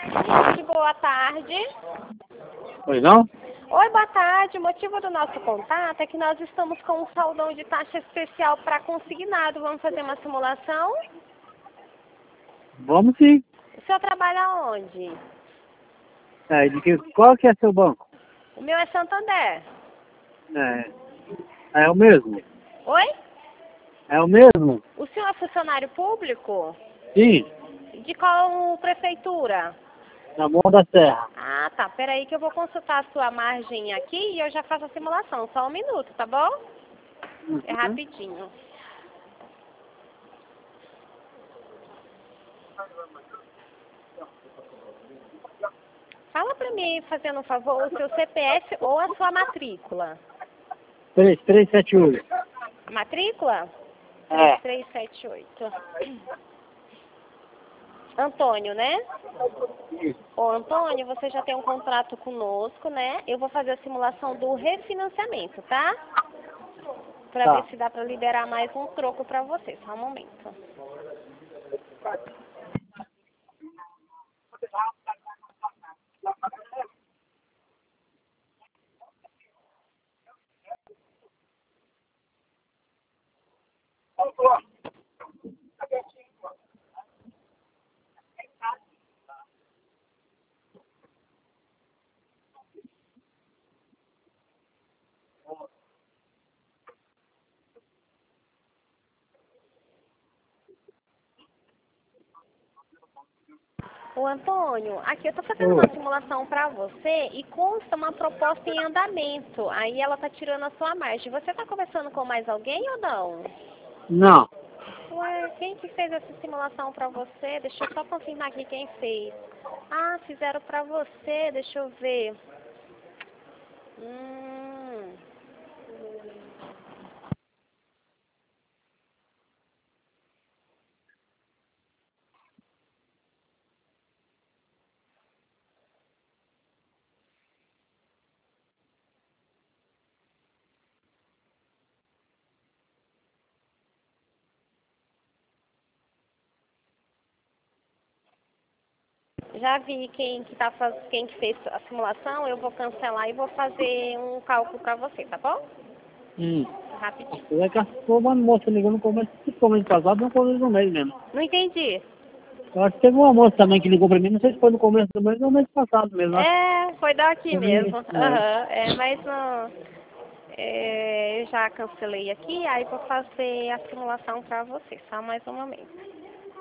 Gente, boa tarde. Pois não? Oi, boa tarde. O motivo do nosso contato é que nós estamos com um saldão de taxa especial para consignado. Vamos fazer uma simulação? Vamos sim. O senhor trabalha onde? Qual que é seu banco? O meu é Santander. É o mesmo? Oi? É o mesmo? O senhor é funcionário público? Sim, De qual prefeitura? na Mão da Serra. Ah, tá. Peraí que eu vou consultar a sua margem aqui e eu já faço a simulação. Só um minuto, tá bom? É rapidinho. Fala pra mim, fazendo um favor, o seu CPF ou a sua matrícula. 3378. A matrícula? É. 3378. Antônio, né? Ô, Antônio, você já tem um contrato conosco, né? Eu vou fazer a simulação do refinanciamento, tá? Pra Tá. ver se dá pra liberar mais um troco pra você. Só um momento. Ô, Antônio, aqui eu tô fazendo uma simulação pra você e consta uma proposta em andamento. Aí ela tá tirando a sua margem. Você tá conversando com mais alguém ou não? Não. Ué, quem que fez essa simulação pra você? Deixa eu só confirmar aqui quem fez. Ah, fizeram pra você, deixa eu ver. Hum. Já vi quem que fez a simulação, eu vou cancelar e vou fazer um cálculo pra você, tá bom? Rapidinho. É que uma moça ligou no começo, principalmente passado, no começo do mês mesmo. Não entendi. Eu acho que teve uma moça também que ligou pra mim, não sei se foi no começo do mês ou no mês passado mesmo. É, foi daqui mesmo. É. Mas não, eu já cancelei aqui, aí vou fazer a simulação pra você. Só mais um momento.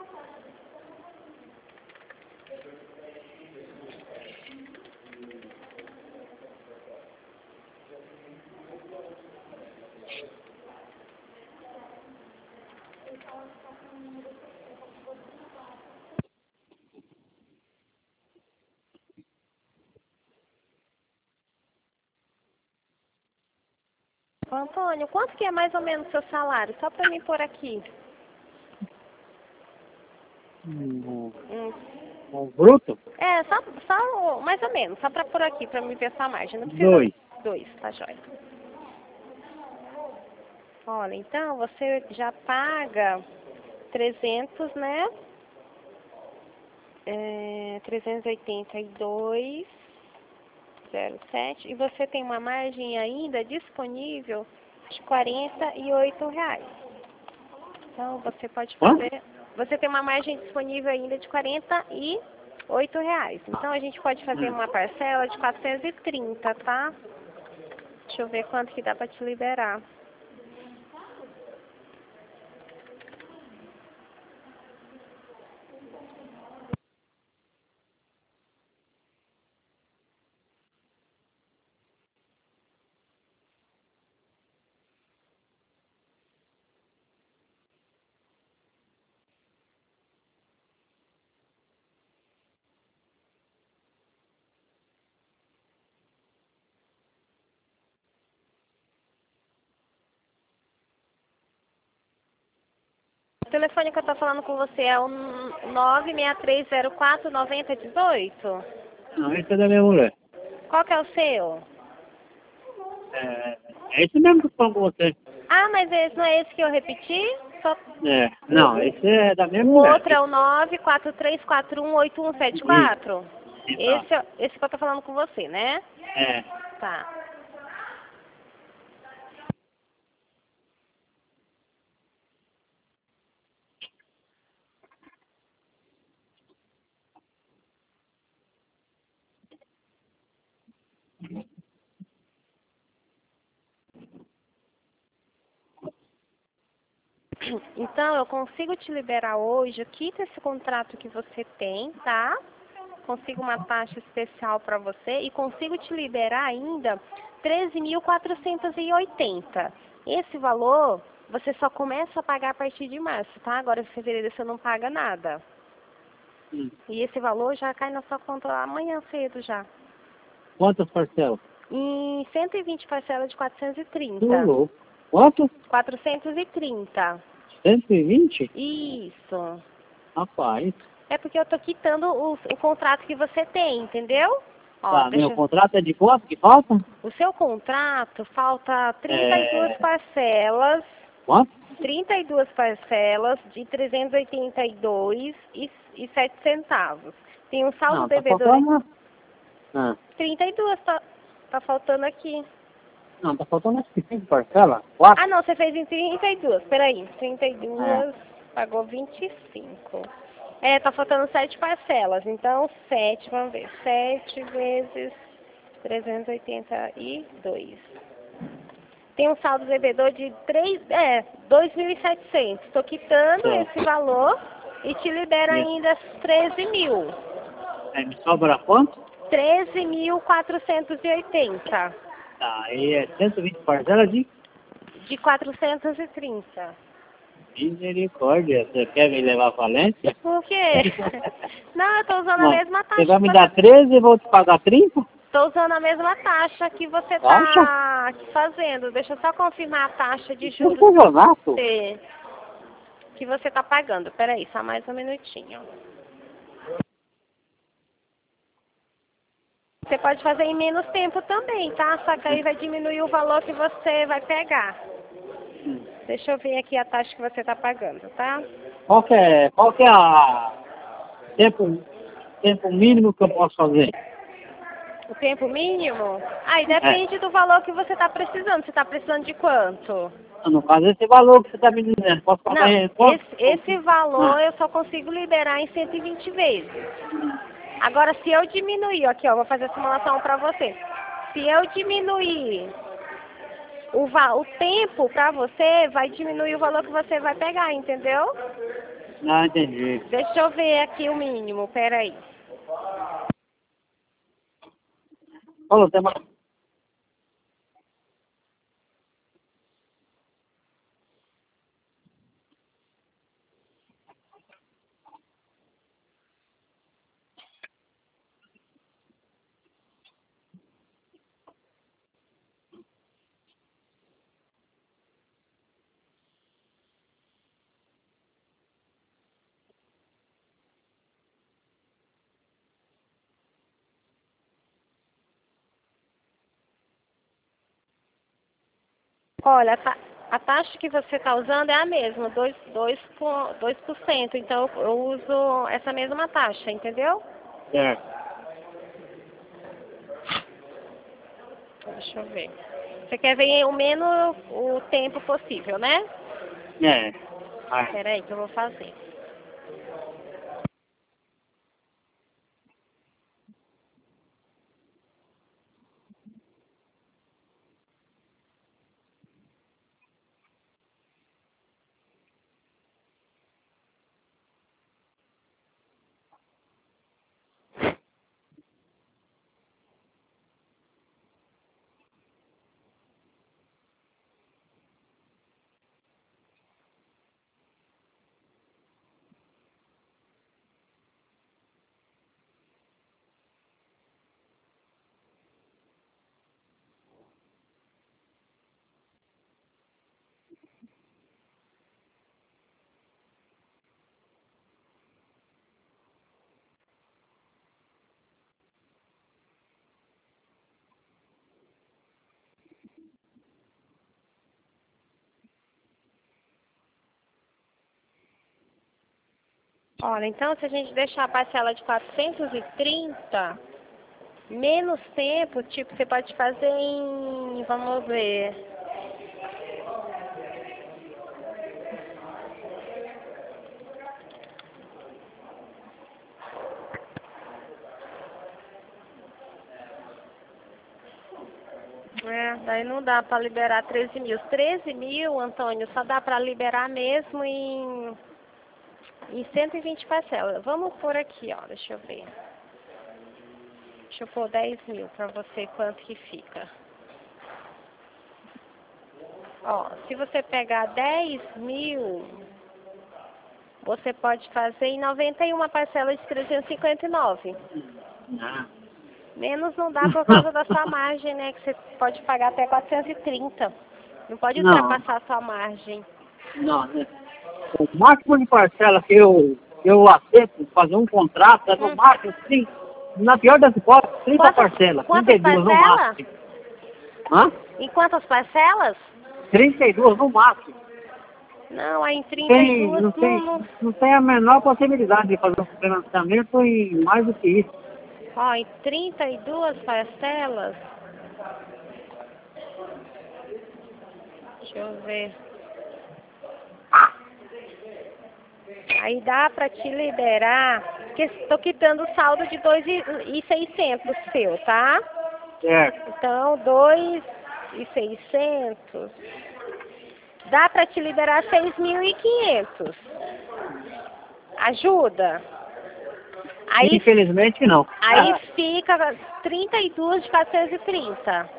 Ô, Antônio, quanto que é mais ou menos o seu salário? Só pra mim pôr aqui. Hum. O bruto? É, só mais ou menos, só pra pôr aqui, pra me ver sua margem. Não precisa... 2. 2, tá joia. Olha, então você já paga 300, né? 382,07. E você tem uma margem ainda disponível de R$ 48. Então você pode fazer... Você tem uma margem disponível ainda de R$ 48. Então a gente pode fazer uma parcela de 430, tá? Deixa eu ver quanto que dá pra te liberar. O telefone que eu tô falando com você é o 963049018? Não, esse é da minha mulher. Qual que é o seu? É esse mesmo que eu falo com você. Ah, mas esse não é esse que eu repeti? Só... Não, esse é da minha O mulher. outro é o 943418174? Tá. Esse que eu tô falando com você, né? É. Tá. Então, eu consigo te liberar hoje, quita esse contrato que você tem, tá? Consigo uma taxa especial para você e consigo te liberar ainda 13.480. Esse valor você só começa a pagar a partir de março, tá? Agora em fevereiro você não paga nada. E esse valor já cai na sua conta amanhã cedo já. Quantas parcelas? Em 120 parcelas de 430. Louco. Quanto? 430. 120? Isso. Rapaz. É porque eu tô quitando o contrato que você tem, entendeu? Ó, Tá, meu contrato é de quanto que falta? O seu contrato falta 32 É... parcelas. Quanto? 32 parcelas de 382,07 centavos. Tem um saldo Não, tá devedor. faltando... Ah. 32 tá faltando aqui. Não, tá faltando acho que 5 parcelas. 4? Ah, não, você fez em 32. Peraí, É. 32, pagou 25. É, tá faltando 7 parcelas. Então, 7, vamos ver. 7 vezes 382. Tem um saldo devedor de 2.700. Estou quitando Tá. esse valor e te libero Isso. ainda 13.000. É, me sobra quanto? 13.480. Tá, aí é 120 parcelas de... De 430. Misericórdia, você quer me levar à falência? Por quê? Não, eu estou usando a Não, mesma taxa. você vai me dar 13 e vou te pagar 30? Estou usando a mesma taxa que você Taxa? está fazendo. Deixa eu só confirmar a taxa de Isso é um juros estelionato. que você está pagando. Peraí, só mais um minutinho. Você pode fazer em menos tempo também, tá? Só que aí vai diminuir o valor que você vai pegar. Deixa eu ver aqui a taxa que você está pagando, tá? Qual que é a tempo mínimo que eu posso fazer? O tempo mínimo? Aí É. depende do valor que você está precisando. Você está precisando de quanto? No caso, esse valor que você está me dizendo, posso pagar Não, em quanto? esse valor Ah, eu só consigo liberar em 120 vezes. Agora, se eu diminuir, aqui ó, vou fazer a simulação para você. Se eu diminuir o tempo para você, vai diminuir o valor que você vai pegar, entendeu? não entendi. Deixa eu ver aqui o mínimo, peraí. Falou, tem mais. Olha, a taxa que você está usando é a mesma, 2%. Então eu uso essa mesma taxa, entendeu? Certo. Deixa eu ver. Você quer ver o menos o tempo possível, né? É. Ah, Peraí que eu vou fazer. Olha, então se a gente deixar a parcela de 430, menos tempo, tipo, você pode fazer em, vamos ver, daí não dá para liberar 13 mil. 13 mil, Antônio, só dá para liberar mesmo em 120 parcelas. Vamos por aqui, ó, deixa eu ver. Deixa eu pôr 10 mil para você, quanto que fica. Ó, se você pegar 10 mil, você pode fazer em 91 parcelas de 359. Menos não dá por causa da sua margem, né? Que você pode pagar até 430. Não pode ultrapassar a sua margem. Não, né? O máximo de parcela que eu aceito fazer um contrato é no máximo, sim, na pior das hipóteses, 30 parcelas. Quantas 32 no parcelas? máximo. Hã? Em quantas parcelas? 32 no máximo. Não, aí em 32 Não tem a menor possibilidade de fazer um financiamento em mais do que isso. Ó, em 32 parcelas. Deixa eu ver. Aí dá pra te liberar, porque estou quitando o saldo de 2.600 seu, tá? Certo. Então, 2.600. Dá pra te liberar 6.500. Ajuda? Aí, infelizmente não. Aí fica 32 de 430.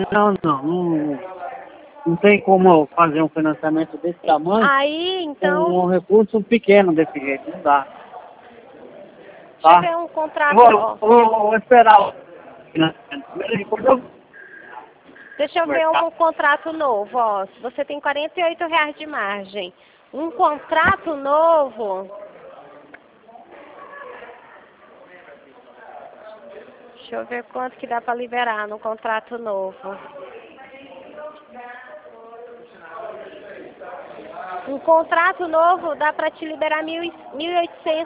Não tem como fazer um financiamento desse tamanho. Aí, então, com um recurso pequeno desse jeito, não dá. Deixa eu ver um contrato. Vou esperar o financiamento. Deixa eu ver um contrato novo, ó. Você tem R$48 de margem. Um contrato novo. Deixa eu ver quanto que dá para liberar no contrato novo. Um contrato novo dá para te liberar 1.800.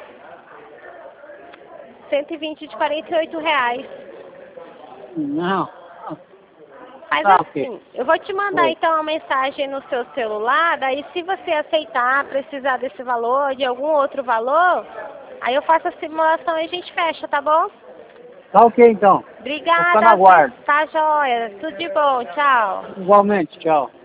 120 de R$48. Não. Faz assim, eu vou te mandar então uma mensagem no seu celular, daí se você aceitar, precisar desse valor, de algum outro valor, aí eu faço a simulação e a gente fecha, tá bom? Tá ok então. Obrigada. Vou ficar na guarda. Tá joia. Tudo de bom. Tchau. Igualmente, tchau.